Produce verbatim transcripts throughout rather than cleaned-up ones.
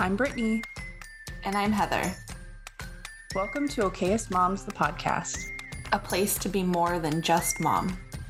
I'm Brittany. And I'm Heather. Welcome to Okayest Moms, the podcast. A place to be more than just mom.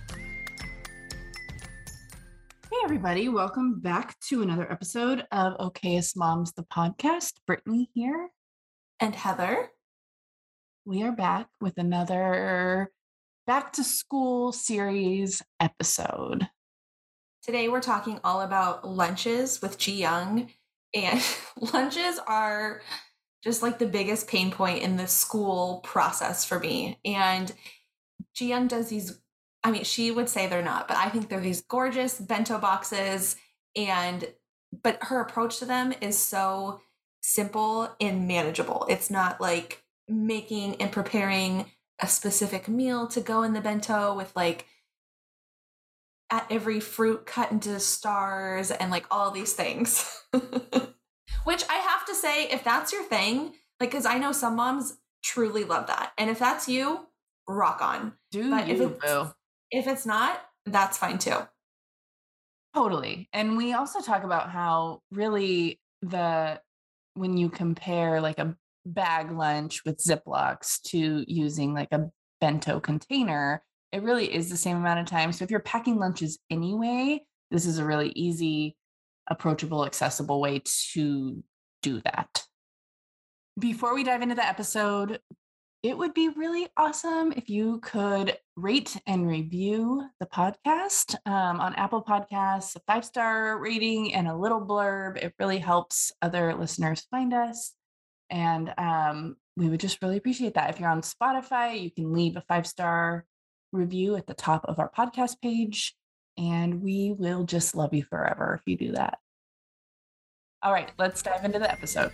Hey, everybody. Welcome back to another episode of Okayest Moms, the podcast. Brittany here. And Heather. We are back with another back to school series episode. Today we're talking all about lunches with Ji Young. And lunches are just like the biggest pain point in the school process for me. And Ji Young does these, I mean, she would say they're not, but I think they're these gorgeous bento boxes. And, but her approach to them is so simple and manageable. It's not like making and preparing a specific meal to go in the bento with like at every fruit cut into stars and like all these things. Which I have to say, if that's your thing, like, because I know some moms truly love that. And if that's you, rock on. Do but you, if it's, boo. if it's not, that's fine too. Totally. And we also talk about how really the, when you compare like a bag lunch with Ziplocs to using like a bento container, it really is the same amount of time. So if you're packing lunches anyway, this is a really easy, approachable, accessible way to do that. Before we dive into the episode, it would be really awesome if you could rate and review the podcast um, on Apple Podcasts, a five-star rating and a little blurb. It really helps other listeners find us. And um, we would just really appreciate that. If you're on Spotify, you can leave a five-star review at the top of our podcast page, and we will just love you forever if you do that. All right, let's dive into the episode.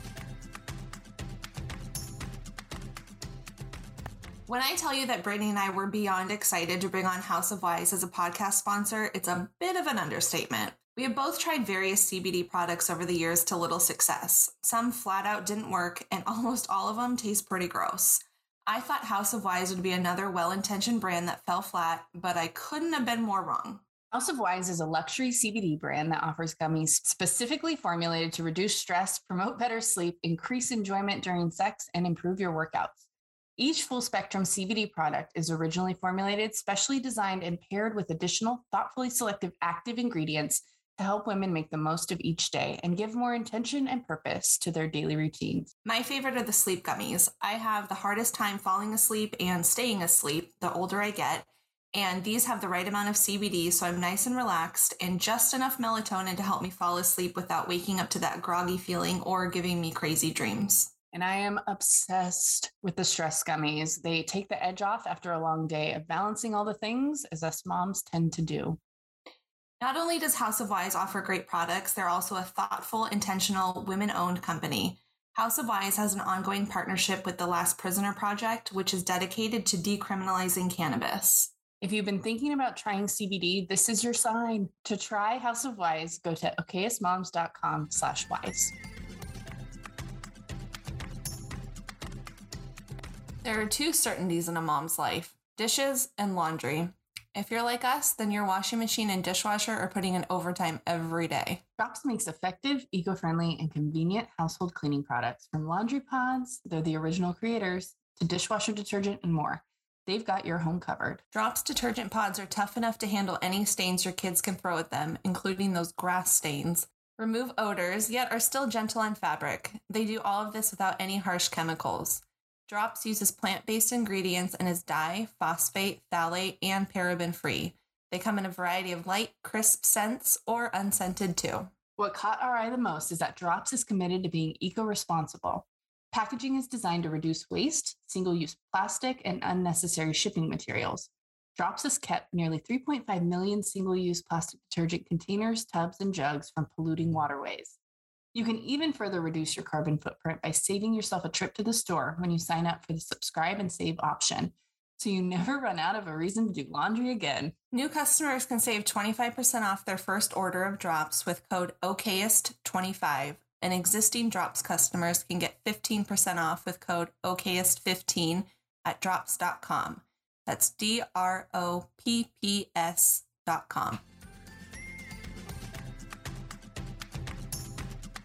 When I tell you that Brittany and I were beyond excited to bring on House of Wise as a podcast sponsor, it's a bit of an understatement. We have both tried various C B D products over the years to little success. Some flat out didn't work, and almost all of them taste pretty gross. I thought House of Wise would be another well-intentioned brand that fell flat, but I couldn't have been more wrong. House of Wise is a luxury C B D brand that offers gummies specifically formulated to reduce stress, promote better sleep, increase enjoyment during sex, and improve your workouts. Each full-spectrum C B D product is originally formulated, specially designed, and paired with additional thoughtfully selective active ingredients to help women make the most of each day and give more intention and purpose to their daily routines. My favorite are the sleep gummies. I have the hardest time falling asleep and staying asleep the older I get, and these have the right amount of C B D, so I'm nice and relaxed, and just enough melatonin to help me fall asleep without waking up to that groggy feeling or giving me crazy dreams. And I am obsessed with the stress gummies. They take the edge off after a long day of balancing all the things, as us moms tend to do. Not only does House of Wise offer great products, they're also a thoughtful, intentional, women-owned company. House of Wise has an ongoing partnership with the Last Prisoner Project, which is dedicated to decriminalizing cannabis. If you've been thinking about trying C B D, this is your sign. To try House of Wise, go to okayestmoms.com slash wise. There are two certainties in a mom's life, dishes and laundry. If you're like us, then your washing machine and dishwasher are putting in overtime every day. Drops makes effective, eco-friendly, and convenient household cleaning products from laundry pods, they're the original creators, to dishwasher detergent and more. They've got your home covered. Drops detergent pods are tough enough to handle any stains your kids can throw at them, including those grass stains. Remove odors, yet are still gentle on fabric. They do all of this without any harsh chemicals. Drops uses plant-based ingredients and is dye, phosphate, phthalate, and paraben-free. They come in a variety of light, crisp scents or unscented too. What caught our eye the most is that Drops is committed to being eco-responsible. Packaging is designed to reduce waste, single-use plastic, and unnecessary shipping materials. Drops has kept nearly three point five million single-use plastic detergent containers, tubs, and jugs from polluting waterways. You can even further reduce your carbon footprint by saving yourself a trip to the store when you sign up for the subscribe and save option, so you never run out of a reason to do laundry again. New customers can save twenty-five percent off their first order of Drops with code okayest twenty-five, and existing Drops customers can get fifteen percent off with code okayest fifteen at drops dot com. That's D R O P P S dot com.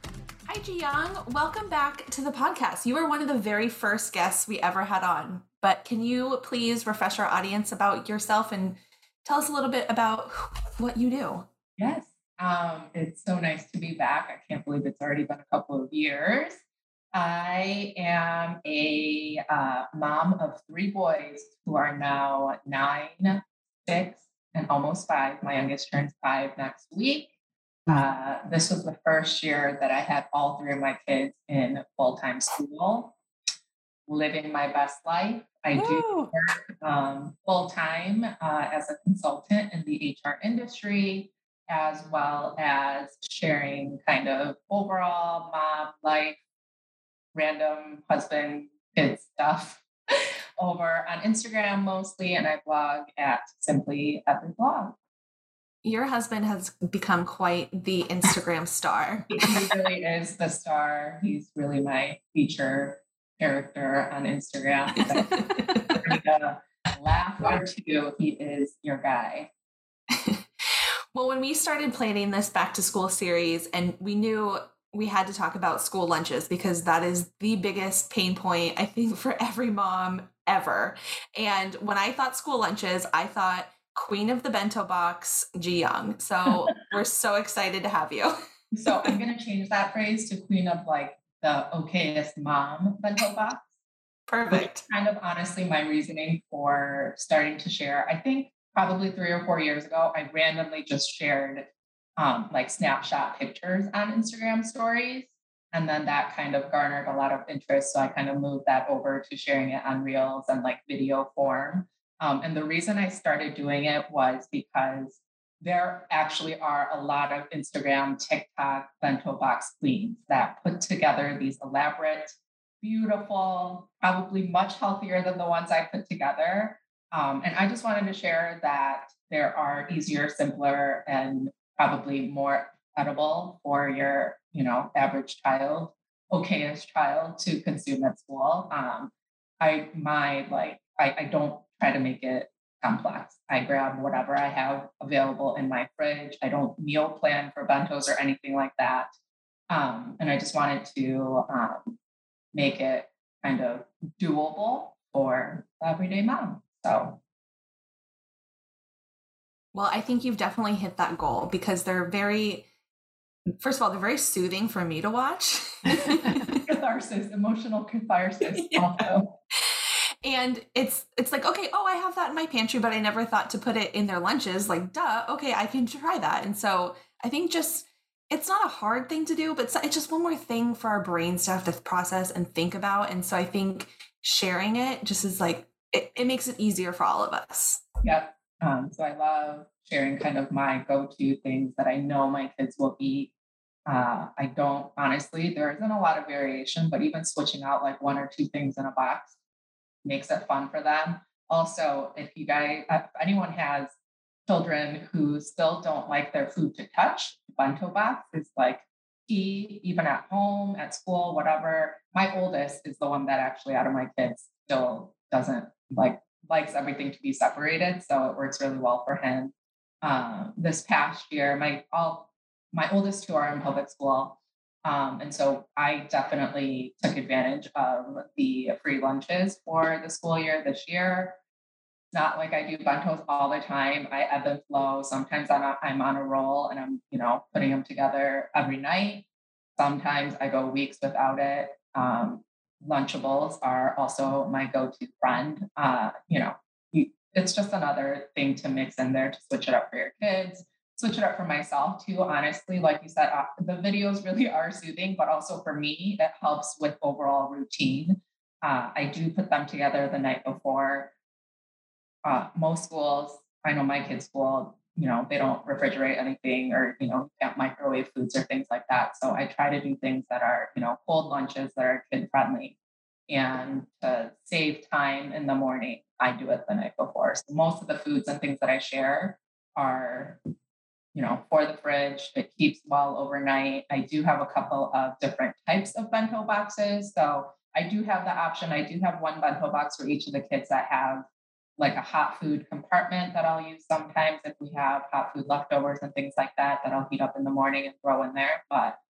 Hi, Ji Young. Welcome back to the podcast. You were one of the very first guests we ever had on, but can you please refresh our audience about yourself and tell us a little bit about what you do? Yes. Um, it's so nice to be back. I can't believe it's already been a couple of years. I am a uh, mom of three boys who are now nine, six, and almost five. My youngest turns five next week. Uh, this was the first year that I had all three of my kids in full-time school, living my best life. I do Woo! work um, full-time uh, as a consultant in the H R industry, as well as sharing kind of overall mom life, random husband, kids stuff over on Instagram mostly, and I blog at Simply Every Blog. Your husband has become quite the Instagram star. He really is the star. He's really my feature character on Instagram. So, laugh or two, he is your guy. Well, when we started planning this back to school series, and we knew we had to talk about school lunches because that is the biggest pain point, I think, for every mom ever. And when I thought school lunches, I thought Queen of the Bento Box, Ji Young. So we're so excited to have you. So I'm going to change that phrase to Queen of like the okayest mom bento box. Perfect. Kind of honestly my reasoning for starting to share. I think probably three or four years ago, I randomly just shared um, like snapshot pictures on Instagram stories. And then that kind of garnered a lot of interest. So I kind of moved that over to sharing it on Reels and like video form. Um, and the reason I started doing it was because there actually are a lot of Instagram, TikTok, bento box queens that put together these elaborate, beautiful, probably much healthier than the ones I put together. Um, and I just wanted to share that there are easier, simpler, and probably more edible for your, you know, average child, okayish child to consume at school. Um, I my like I, I don't try to make it complex. I grab whatever I have available in my fridge. I don't meal plan for bentos or anything like that. Um, and I just wanted to um, make it kind of doable for the everyday mom. So, Well, I think you've definitely hit that goal because they're very, first of all, they're very soothing for me to watch. catharsis, emotional catharsis Yeah. also. And it's it's like, okay, oh, I have that in my pantry, but I never thought to put it in their lunches. Like, duh, okay, I can try that. And so I think just it's not a hard thing to do, but it's, it's just one more thing for our brains to have to process and think about. And so I think sharing it just is like it, it makes it easier for all of us. Yep. Um, so I love sharing kind of my go-to things that I know my kids will eat. Uh, I don't honestly, there isn't a lot of variation, but even switching out like one or two things in a box makes it fun for them. Also, if you guys, if anyone has children who still don't like their food to touch, bento box is like key, even at home, at school, whatever. My oldest is the one that actually out of my kids still doesn't like likes everything to be separated, so it works really well for him. Um, this past year, my all my oldest two are in public school, um, and so I definitely took advantage of the free lunches for the school year this year. It's not like I do bentos all the time. I ebb and flow. Sometimes I'm, a, I'm on a roll and I'm, you know, putting them together every night. Sometimes I go weeks without it. Um, Lunchables are also my go-to friend. Uh, you know, you, it's just another thing to mix in there to switch it up for your kids, switch it up for myself too. Honestly, like you said, uh, the videos really are soothing, but also for me, it helps with overall routine. Uh, I do put them together the night before. Uh, most schools, I know my kids' school, you know, they don't refrigerate anything or, you know, can't microwave foods or things like that. So I try to do things that are, you know, cold lunches that are kid friendly. And to save time in the morning, I do it the night before. So most of the foods and things that I share are, you know, for the fridge. It keeps well overnight. I do have a couple of different types of bento boxes. So I do have the option. I do have one bento box for each of the kids that have like a hot food compartment that I'll use sometimes if we have hot food leftovers and things like that, that I'll heat up in the morning and throw in there. But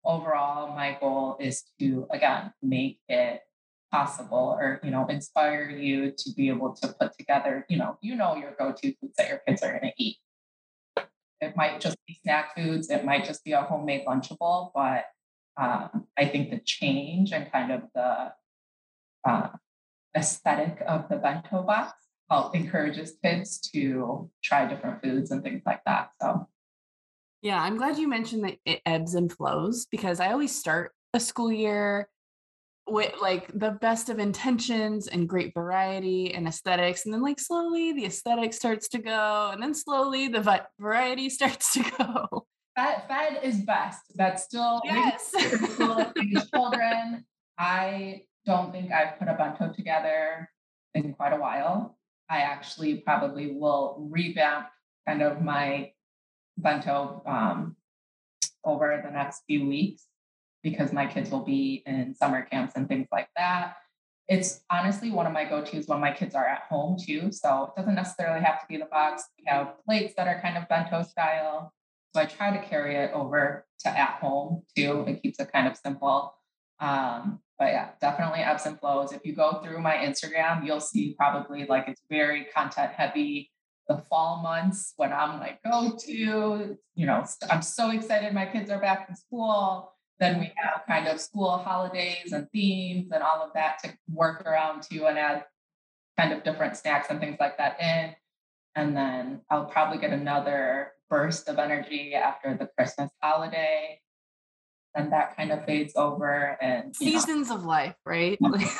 overall, my goal is to, again, make it possible or, you know, inspire you to be able to put together, you know, you know, your go-to foods that your kids are going to eat. It might just be snack foods. It might just be a homemade Lunchable, but um, I think the change and kind of the uh, aesthetic of the bento box help encourages kids to try different foods and things like that. So Yeah, I'm glad you mentioned that it ebbs and flows because I always start a school year with like the best of intentions and great variety and aesthetics. And then, like, slowly the aesthetic starts to go, and then slowly the vi- variety starts to go. fed, fed is best. That's still maybe Yes. for school age children. I don't think I've put a bento together in quite a while. I actually probably will revamp kind of my bento um, over the next few weeks because my kids will be in summer camps and things like that. It's honestly one of my go-tos when my kids are at home too. So it doesn't necessarily have to be the box. We have plates that are kind of bento style. So I try to carry it over to at home too. It keeps it kind of simple. Um, but yeah, definitely ebbs and flows. If you go through my Instagram, you'll see probably like it's very content heavy. The fall months when I'm like, go to, you know, I'm so excited my kids are back in school. Then we have kind of school holidays and themes and all of that to work around too and add kind of different snacks and things like that in. And then I'll probably get another burst of energy after the Christmas holiday. Then that kind of fades over and, you know, Seasons of life, right?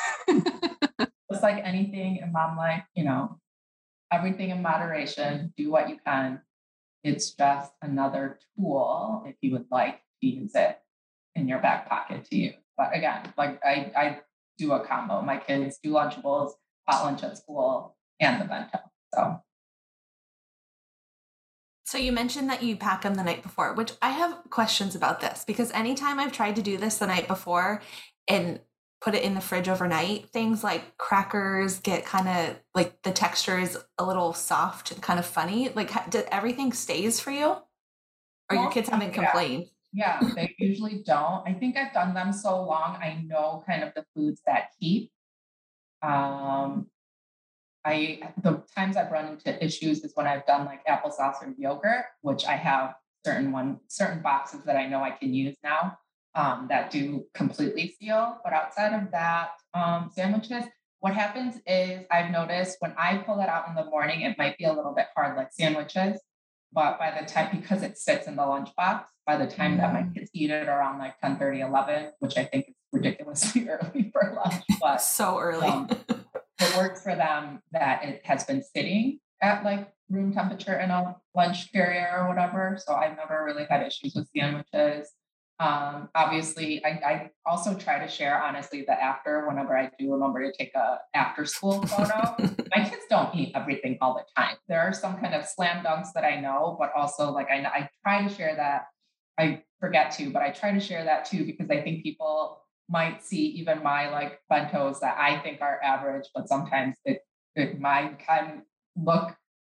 just like anything in mom life, you know, everything in moderation, do what you can. It's just another tool if you would like to use it in your back pocket to use. But again, like I, I do a combo. My kids do Lunchables, hot lunch at school, and the bento. So So you mentioned that you pack them the night before, which I have questions about this because anytime I've tried to do this the night before and put it in the fridge overnight, things like crackers get kind of like the texture is a little soft and kind of funny. Like, ha- did everything stays for you? Or your kids haven't yeah, complained? yeah, they usually don't. I think I've done them so long. I know kind of the foods that keep. Um, I the times I've run into issues is when I've done like applesauce or yogurt, which I have certain one certain boxes that I know I can use now um, that do completely seal. But outside of that, um, sandwiches, what happens is I've noticed when I pull it out in the morning, it might be a little bit hard, like sandwiches. But by the time, because it sits in the lunchbox, by the time that my Mm. kids eat it around like ten thirty, eleven, which I think is ridiculously early for lunch, but So early. um, it works for them that it has been sitting at like room temperature in a lunch carrier or whatever. So I've never really had issues with sandwiches. Um, obviously, I, I also try to share honestly the after whenever I do remember to take a after school photo. My kids don't eat everything all the time. There are some kind of slam dunks that I know, but also like I, I try to share that. I forget to, but I try to share that too because I think people might see even my like bentos that I think are average, but sometimes it it might kind of look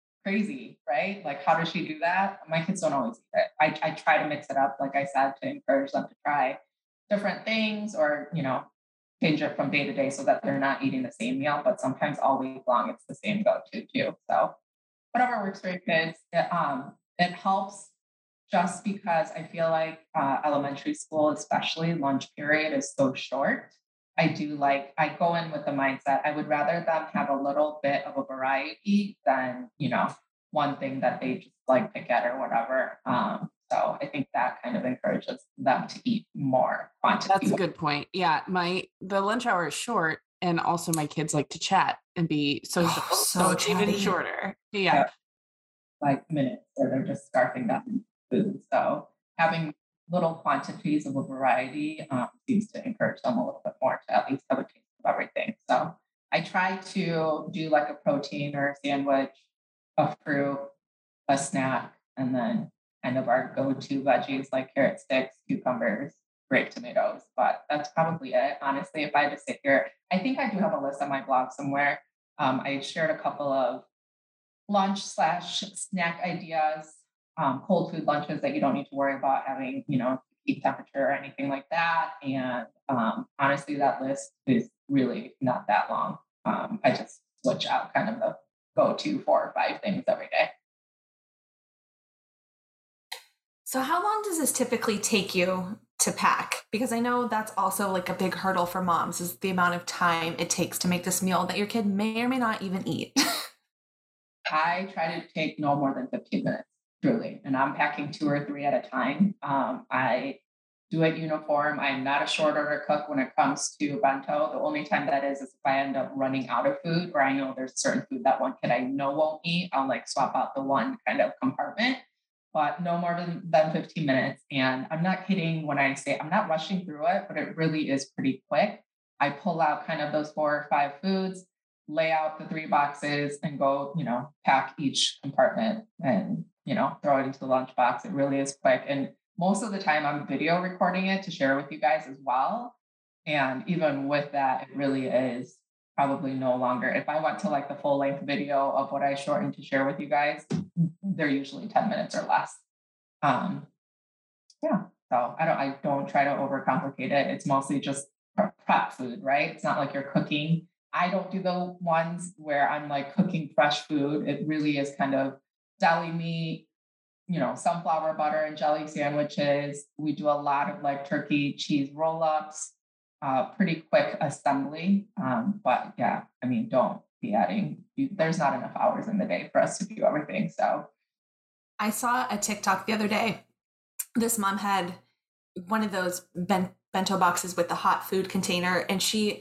crazy, right? Like, how does she do that? My kids don't always eat it. I, I try to mix it up, like I said, to encourage them to try different things or, you know, change it from day to day so that they're not eating the same meal. But sometimes all week long, it's the same go-to too. So whatever works for your kids, it, um, it helps just because I feel like uh, elementary school, especially lunch period, is so short. I do like, I go in with the mindset, I would rather them have a little bit of a variety than, you know, one thing that they just like to get or whatever. Um, so I think that kind of encourages them to eat more That's quantity. a good point. Yeah, my the lunch hour is short, and also my kids like to chat and be social, Oh, so, so it's even chatty. shorter. Yeah. Yeah. Like minutes or they're just scarfing down food. So having little quantities of a variety um, seems to encourage them a little bit more to at least have a taste of everything. So I try to do like a protein or a sandwich, a fruit, a snack, and then kind of our go-to veggies like carrot sticks, cucumbers, grape tomatoes. But that's probably it. Honestly, if I had to sit here, I think I do have a list on my blog somewhere. Um, I shared a couple of lunch slash snack ideas, um, cold food lunches that you don't need to worry about having, you know, keep temperature or anything like that. And um, honestly, that list is really not that long. Um, I just switch out kind of the go-to four or five things every day. So how long does this typically take you to pack? Because I know that's also like a big hurdle for moms, is the amount of time it takes to make this meal that your kid may or may not even eat. I try to take no more than fifteen minutes, truly. And I'm packing two or three at a time. Um, I do it uniform. I'm not a short order cook when it comes to bento. The only time that is is if I end up running out of food, or I know there's certain food that one kid I know won't eat, I'll like swap out the one kind of compartment, but no more than, than fifteen minutes. And I'm not kidding when I say I'm not rushing through it, but it really is pretty quick. I pull out kind of those four or five foods, lay out the three boxes, and go, you know, pack each compartment and, you know, throw it into the lunchbox. It really is quick. And most of the time I'm video recording it to share with you guys as well. And even with that, it really is probably no longer. If I went to like the full length video of what I shortened to share with you guys, they're usually ten minutes or less. Um, yeah. So I don't, I don't try to overcomplicate it. It's mostly just prep food, right? It's not like you're cooking. I don't do the ones where I'm like cooking fresh food. It really is kind of deli meat, you know, sunflower butter and jelly sandwiches. We do a lot of like turkey cheese roll-ups, uh, pretty quick assembly. Um, but yeah, I mean, don't be adding, you, there's not enough hours in the day for us to do everything. So I saw a TikTok the other day. This mom had one of those ben- bento boxes with the hot food container, and she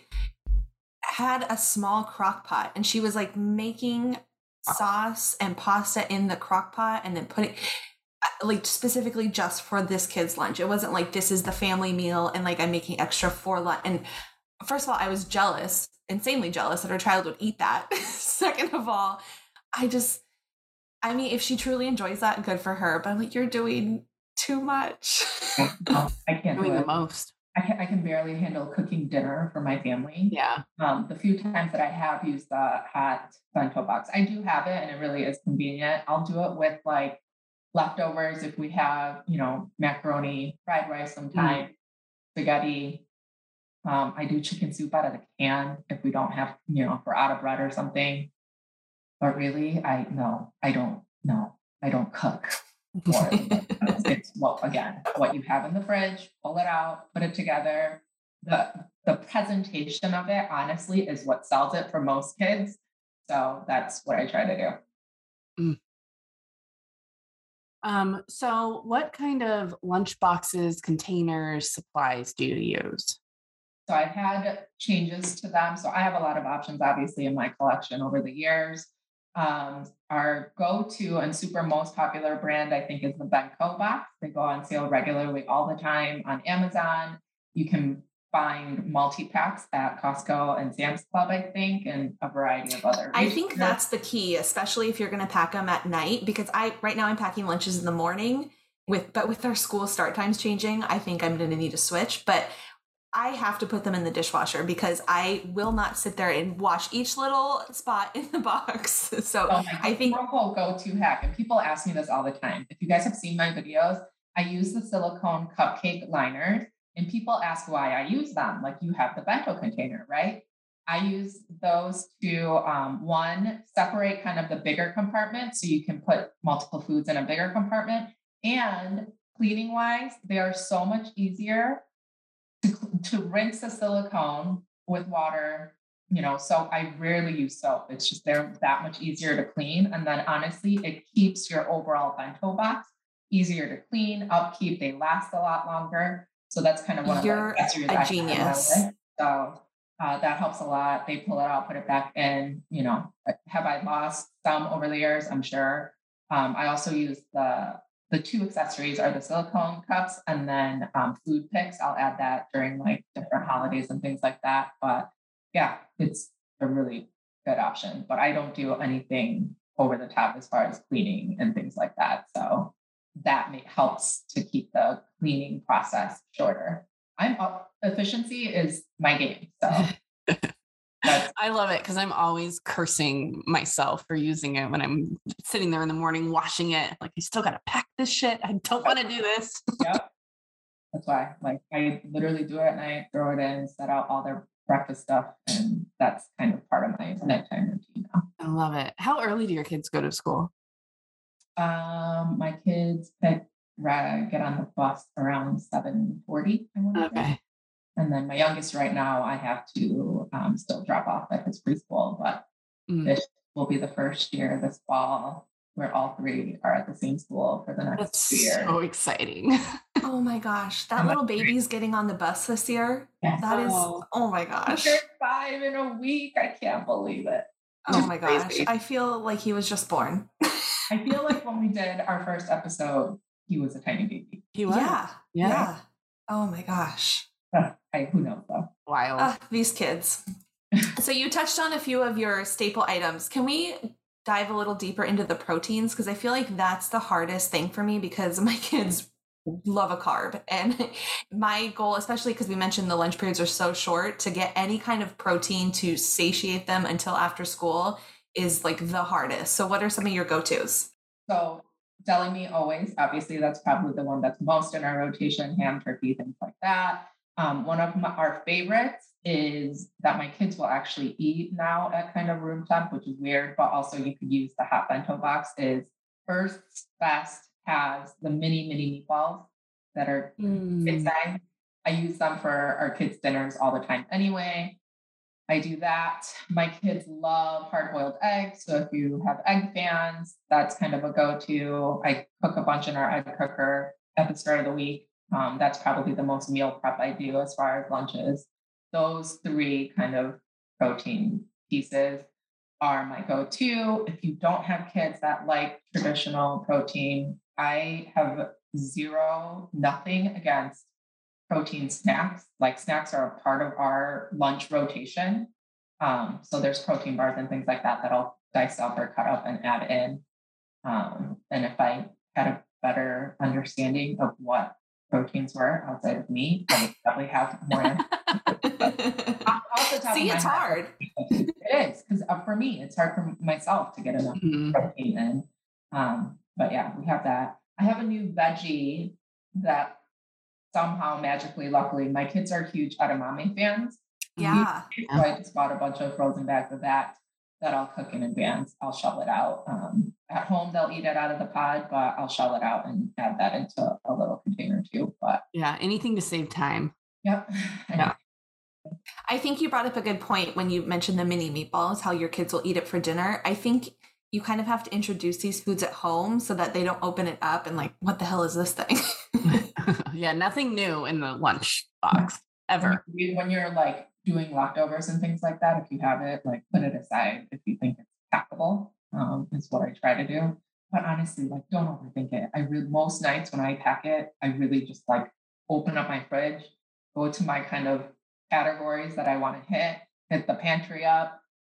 had a small crock pot, and she was like making sauce and pasta in the crock pot and then putting like specifically just for this kid's lunch. It wasn't like this is the family meal and like I'm making extra for lunch. And first of all, I was jealous, insanely jealous that her child would eat that. Second of all, I just, I mean, if she truly enjoys that, good for her. But I'm like, you're doing too much. no, I can't Doing do the it. most. I can, I can barely handle cooking dinner for my family. Yeah. Um, the few times that I have used the hot bento box, I do have it and it really is convenient. I'll do it with like leftovers if we have, you know, macaroni, fried rice sometimes, mm. spaghetti. Um, I do chicken soup out of the can if we don't have, you know, if we're out of bread or something. But really, I no, I don't, no, I don't cook. Or it's well, again, what you have in the fridge, pull it out, put it together. The the presentation of it, honestly, is what sells it for most kids. So that's what I try to do. Mm. Um, so what kind of lunch boxes, containers, supplies do you use? So I've had changes to them. So I have a lot of options, obviously, in my collection over the years. Um, our go-to and super most popular brand, I think, is the Benco box. They go on sale regularly all the time on Amazon. You can find multi-packs at Costco and Sam's Club, I think, and a variety of other. I think that's the key, especially if you're going to pack them at night, because I, right now I'm packing lunches in the morning with, but with our school start times changing, I think I'm going to need to switch, but I have to put them in the dishwasher because I will not sit there and wash each little spot in the box. So oh I think whole go-to hack, and people ask me this all the time. If you guys have seen my videos, I use the silicone cupcake liners, and people ask why I use them. Like, you have the bento container, right? I use those to um, one, separate kind of the bigger compartment so you can put multiple foods in a bigger compartment. And cleaning wise, they are so much easier to, to rinse the silicone with water, you know, so I rarely use soap. It's just, they're that much easier to clean. And then honestly, it keeps your overall bento box easier to clean, upkeep. They last a lot longer. So that's kind of one of You're the accessories a I genius. have. So uh, that helps a lot. They pull it out, put it back in, you know. Have I lost some over the years? I'm sure. Um, I also use the The two accessories are the silicone cups and then um, food picks. I'll add that during like different holidays and things like that. But yeah, it's a really good option. But I don't do anything over the top as far as cleaning and things like that. So that may, helps to keep the cleaning process shorter. I'm up, efficiency is my game. So That's- I love it because I'm always cursing myself for using it when I'm sitting there in the morning washing it. Like, I still got to pack this shit. I don't want to do this. Yep. That's why, like, I literally do it at night, throw it in, set out all their breakfast stuff, and that's kind of part of my nighttime routine now. I love it. How early do your kids go to school? Um, my kids pick ra- get on the bus around seven forty, I want to say. Okay. And then my youngest right now, I have to um, still drop off at his preschool, but Mm, this will be the first year this fall where all three are at the same school for the next that's two years. so exciting. Oh my gosh, that I'm like, little baby's getting on the bus this year. yes. That is, Oh, oh my He gosh. turned five in a week. I can't believe it. Oh Just my gosh. crazy. I feel like he was just born. I feel like when we did our first episode, he was a tiny baby. he was. Yeah. Yeah. Yeah. Oh my gosh. Uh, I, who knows though? Wild. Ah, these kids. So you touched on a few of your staple items. Can we dive a little deeper into the proteins? Because I feel like that's the hardest thing for me because my kids love a carb. And my goal, especially because we mentioned the lunch periods are so short, to get any kind of protein to satiate them until after school is like the hardest. So what are some of your go-tos? So deli meat always, obviously that's probably the one that's most in our rotation, ham, turkey, things like that. Um, one of my, our favorites is that my kids will actually eat now at kind of room temp, which is weird, but also you could use the hot bento box, is Earth's Best has the mini, mini meatballs that are Mm, inside. I use them for our kids' dinners all the time anyway. I do that. My kids love hard-boiled eggs. So if you have egg fans, that's kind of a go-to. I cook a bunch in our egg cooker at the start of the week. Um, that's probably the most meal prep I do as far as lunches. Those three kind of protein pieces are my go-to. If you don't have kids that like traditional protein, I have zero, nothing against protein snacks. Like snacks are a part of our lunch rotation. Um, so there's protein bars and things like that that I'll dice up or cut up and add in. Um, and if I had a better understanding of what proteins were outside of meat, I would probably have more. Off the top See, of my it's head, hard. it is because uh, for me, it's hard for myself to get enough mm, protein in. Um, but yeah, we have that. I have a new veggie that somehow magically, luckily, my kids are huge edamame fans. Yeah. So I just bought a bunch of frozen bags of that that I'll cook in advance. I'll shell it out. Um, at home, they'll eat it out of the pod, but I'll shell it out and add that into a little container too. But yeah. Anything to save time. yep. Yeah. I think you brought up a good point when you mentioned the mini meatballs, how your kids will eat it for dinner. I think you kind of have to introduce these foods at home so that they don't open it up and like, what the hell is this thing? Yeah. Nothing new in the lunch box ever. When you're like doing leftovers and things like that, if you have it, like put it aside if you think it's packable, um, is what I try to do. But honestly, like don't overthink it. I really, most nights when I pack it, I really just like open up my fridge, go to my kind of categories that I want to hit, hit the pantry up.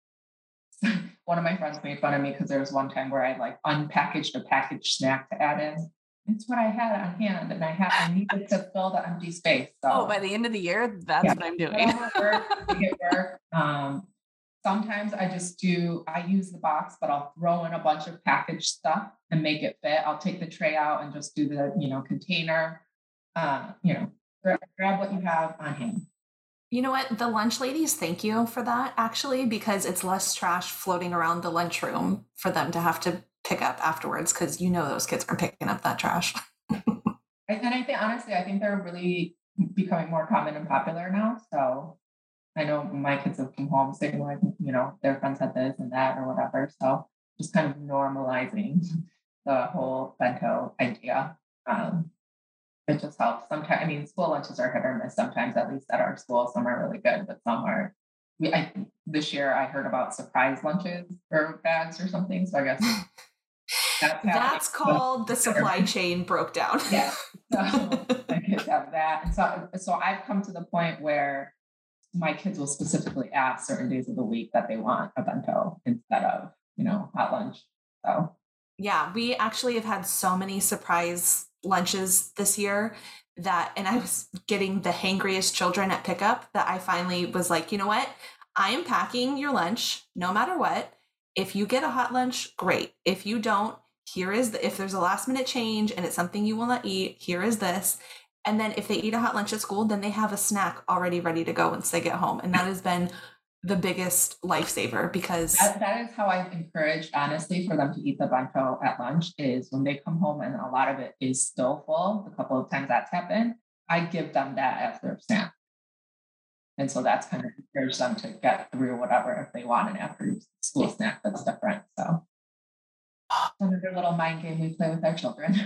One of my friends made fun of me because there was one time where I like unpackaged a packaged snack to add in. It's what I had on hand, and I had I needed to fill the empty space. So Oh, by the end of the year, that's yeah, what I'm doing. whatever works, make it work. Um, sometimes I just do. I use the box, but I'll throw in a bunch of packaged stuff and make it fit. I'll take the tray out and just do the you know container. Uh, you know, grab, grab what you have on hand. You know what? The lunch ladies thank you for that, actually, because it's less trash floating around the lunchroom for them to have to pick up afterwards, because you know those kids are picking up that trash. And I think, honestly, I think they're really becoming more common and popular now. So I know my kids have come home saying, like, you know, their friends had this and that or whatever. So just kind of normalizing the whole bento idea. Um, It just helps. Sometimes, I mean, school lunches are hit or miss sometimes, at least at our school. Some are really good, but some are. We, I, this year I heard about surprise lunches or bags or something. So I guess that's, That's called the supply chain broke down. Yeah. So I kids have that. And so, so I've come to the point where my kids will specifically ask certain days of the week that they want a bento instead of, you know, hot lunch. So Yeah, we actually have had so many surprise lunches this year that, and I was getting the hangriest children at pickup that I finally was like, you know what? I am packing your lunch no matter what. If you get a hot lunch, great. If you don't, here is the, if there's a last minute change and it's something you will not eat, here is this. And then if they eat a hot lunch at school, then they have a snack already ready to go once they get home. And that has been the biggest lifesaver because that, that is how I've encouraged, honestly, for them to eat the bento at lunch is when they come home and a lot of it is still full, a couple of times that's happened, I give them that as their snack. And so that's kind of encouraged them to get through whatever if they want an after school snack that's different. So another little mind game we play with our children.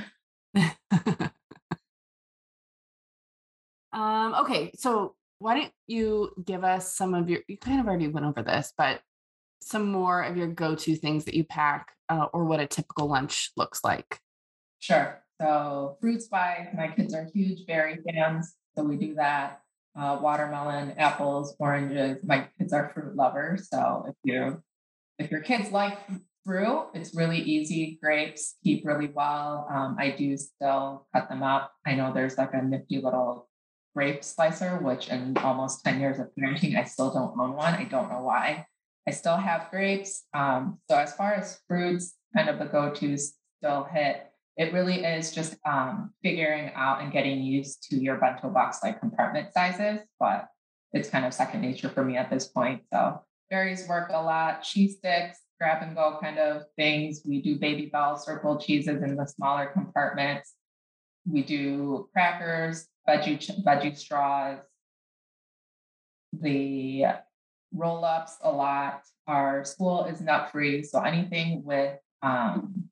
um, okay, so why don't you give us some of your, you kind of already went over this, but some more of your go-to things that you pack uh, or what a typical lunch looks like. Sure. So fruits wise, my kids are huge berry fans. So we do that. Uh, watermelon, apples, oranges. My kids are fruit lovers. So if you, if your kids like fruit, it's really easy. Grapes keep really well. Um, I do still cut them up. I know there's like a nifty little grape slicer, which in almost ten years of parenting, I still don't own one. I don't know why. I still have grapes. Um, so as far as fruits, kind of the go-tos still hit. It really is just um, figuring out and getting used to your bento box like compartment sizes, but it's kind of second nature for me at this point. So berries work a lot, cheese sticks, grab and go kind of things. We do Baby Bell circle cheeses in the smaller compartments. We do crackers, veggie veggie straws, the roll-ups a lot. Our school is nut free, so anything with um,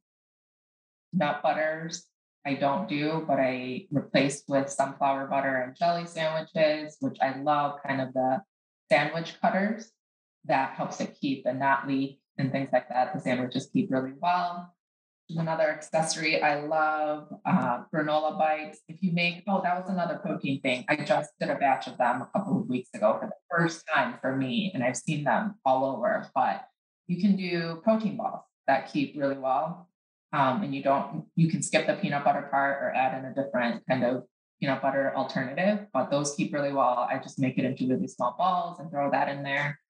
nut butters I don't do, but I replace with sunflower butter and jelly sandwiches, which I love, kind of the sandwich cutters. That helps it keep and not leak and things like that. The sandwiches keep really well. Another accessory I love, uh, granola bites. If you make, oh, that was another protein thing. I just did a batch of them a couple of weeks ago for the first time for me, and I've seen them all over, but you can do protein balls that keep really well. Um, and you don't, you can skip the peanut butter part or add in a different kind of peanut butter alternative, but those keep really well. I just make it into really small balls and throw that in there.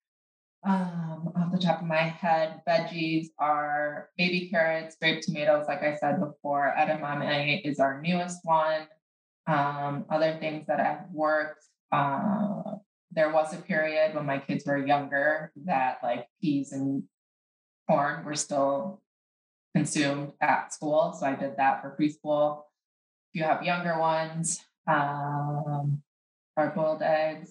Um, off the top of my head, veggies are baby carrots, grape tomatoes, like I said before. Edamame is our newest one. Um, other things that I've worked, uh, there was a period when my kids were younger that like peas and corn were still consumed at school. So I did that for preschool. If you have younger ones, um, hard-boiled eggs.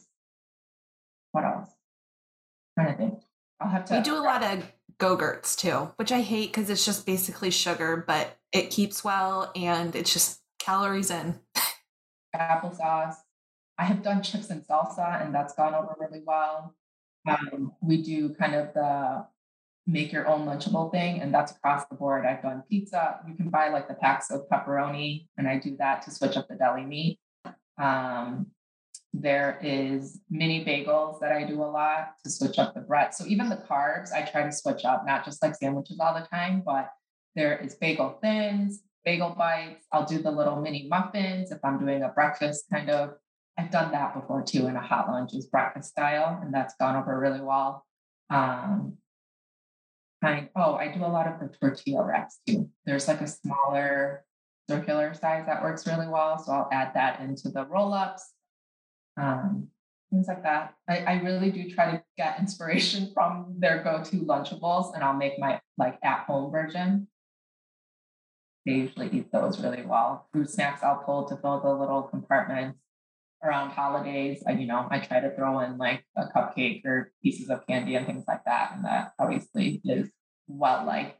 What else? I'm trying to think. I'll have to. We do a lot of Go-Gurts too, which I hate because it's just basically sugar, but it keeps well and it's just calories in. Applesauce. I have done chips and salsa, and that's gone over really well. Um, we do kind of the make your own Lunchable thing, and that's across the board. I've done pizza. You can buy like the packs of pepperoni, and I do that to switch up the deli meat. Um, there is mini bagels that I do a lot to switch up the bread. So even the carbs, I try to switch up, not just like sandwiches all the time, but there is bagel thins, bagel bites. I'll do the little mini muffins if I'm doing a breakfast kind of. I've done that before too in a hot lunch is breakfast style, and that's gone over really well. Um, I, oh, I do a lot of the tortilla wraps too. There's like a smaller circular size that works really well. So I'll add that into the roll-ups, um, things like that. I, I really do try to get inspiration from their go-to Lunchables, and I'll make my like at-home version. They usually eat those really well. Fruit snacks I'll pull to fill the little compartments. Around holidays, I, you know, I try to throw in like a cupcake or pieces of candy and things like that. And that obviously is well liked.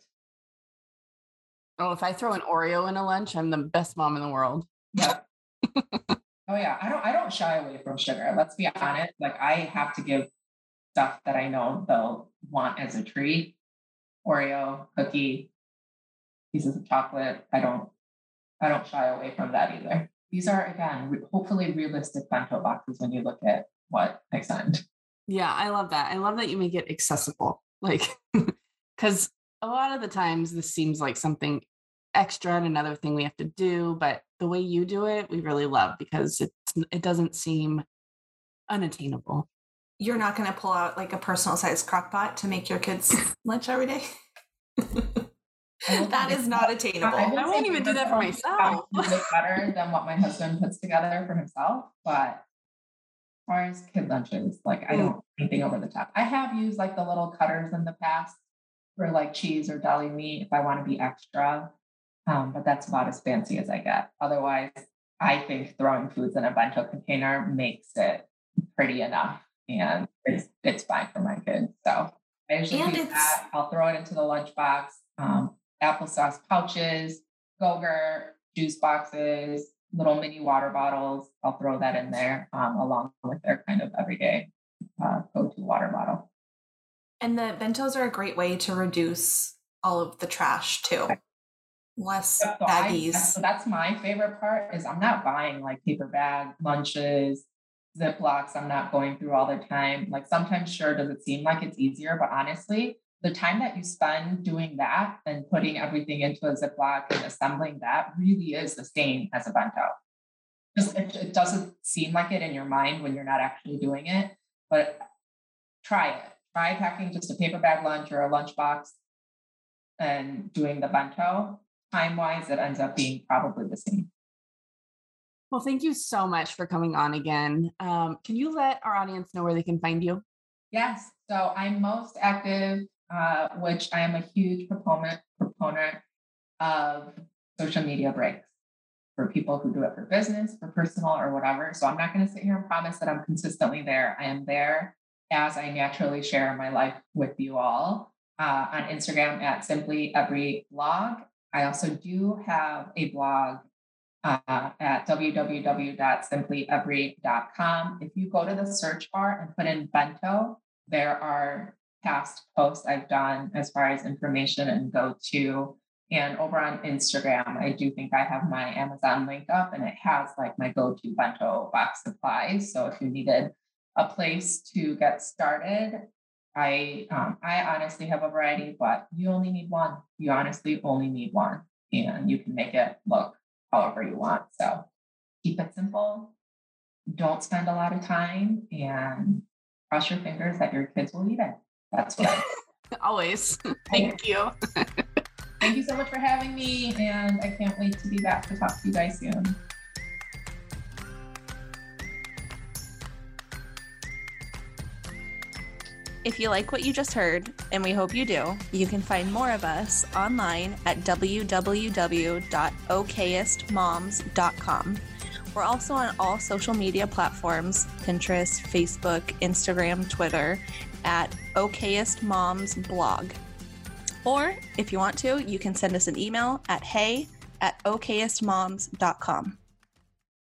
Oh, if I throw an Oreo in a lunch, I'm the best mom in the world. Yep. Oh yeah. I don't I don't shy away from sugar. Let's be honest. Like I have to give stuff that I know they'll want as a treat. Oreo, cookie, pieces of chocolate. I don't I don't shy away from that either. These are, again, re- hopefully realistic bento boxes when you look at what I send. Yeah, I love that. I love that you make it accessible. Like, because a lot of the times this seems like something extra and another thing we have to do, but the way you do it, we really love because it's, it doesn't seem unattainable. You're not going to pull out like a personal size crock pot to make your kids lunch every day? That is not attainable. I, I won't even do that for myself. Look better than what my husband puts together for himself, but as far as kid lunches, like I don't anything over the top. I have used like the little cutters in the past for like cheese or deli meat if I want to be extra, um, but that's about as fancy as I get. Otherwise, I think throwing foods in a bento container makes it pretty enough, and it's it's fine for my kids. So I usually And do it's- that. I'll throw it into the lunchbox. Um, applesauce pouches, Go-Gurt, juice boxes, little mini water bottles. I'll throw that in there um, along with their kind of everyday uh, go-to water bottle. And the bentos are a great way to reduce all of the trash too. Less So I- baggies. so that's my favorite part is I'm not buying like paper bag lunches, Ziplocs. I'm not going through all the time. Like sometimes, sure, does it seem like it's easier, but honestly, the time that you spend doing that and putting everything into a Ziploc and assembling that really is the same as a bento. Just it, it doesn't seem like it in your mind when you're not actually doing it, but try it. Try packing just a paper bag lunch or a lunchbox and doing the bento. Time-wise, it ends up being probably the same. Well, thank you so much for coming on again. Um, can you let our audience know where they can find you? Yes. So I'm most active, uh, which I am a huge proponent proponent of social media breaks for people who do it for business, for personal, or whatever. So I'm not going to sit here and promise that I'm consistently there. I am there as I naturally share my life with you all uh, on Instagram at Simply Every Blog. I also do have a blog uh, at w w w dot simply every dot com. If you go to the search bar and put in bento, there are past posts I've done as far as information and go-to. And over on Instagram, I do think I have my Amazon link up and it has like my go-to bento box supplies. So if you needed a place to get started, I um, I honestly have a variety, but you only need one. You honestly only need one, and you can make it look however you want. So keep it simple. Don't spend a lot of time, and cross your fingers that your kids will eat it. That's what I Always. Thank you. Thank you so much for having me, and I can't wait to be back to talk to you guys soon. If you like what you just heard, and we hope you do, you can find more of us online at w w w dot okayest moms dot com. We're also on all social media platforms, Pinterest, Facebook, Instagram, Twitter, at Okayest Moms Blog. Or if you want to, you can send us an email at hey at okayest moms dot com.